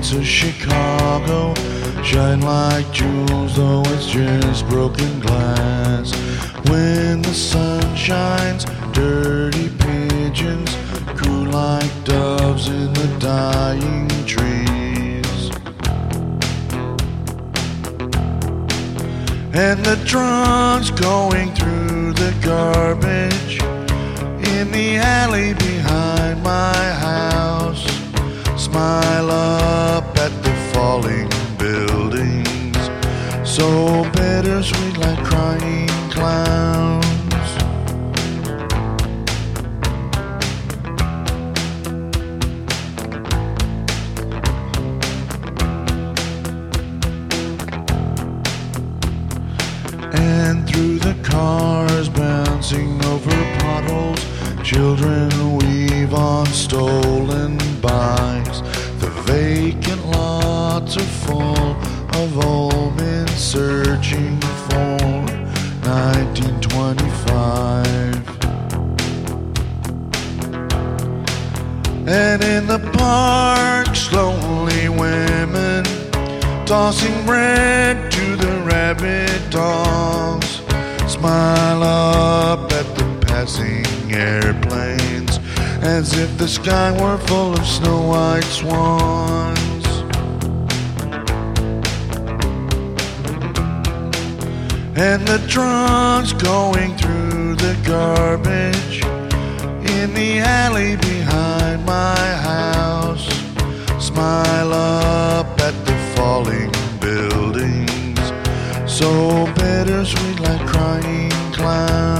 streets of Chicago shine like jewels, though it's just broken glass. When the sun shines, dirty pigeons coo like doves in the dying trees. And the drunks going through the garbage in the alley behind my house smile up at the falling buildings, so bittersweet like crying clowns. And through the cars bouncing over potholes, children weave on stolen bikes. The vacant lots are full of old men searching for 1925. And in the parks, lonely women tossing bread to the rabid dogs smile up at the passing airplanes as if the sky were full of snow-white swans. And the drunks going through the garbage in the alley behind my house smile up at the falling buildings, so bittersweet like crying clowns.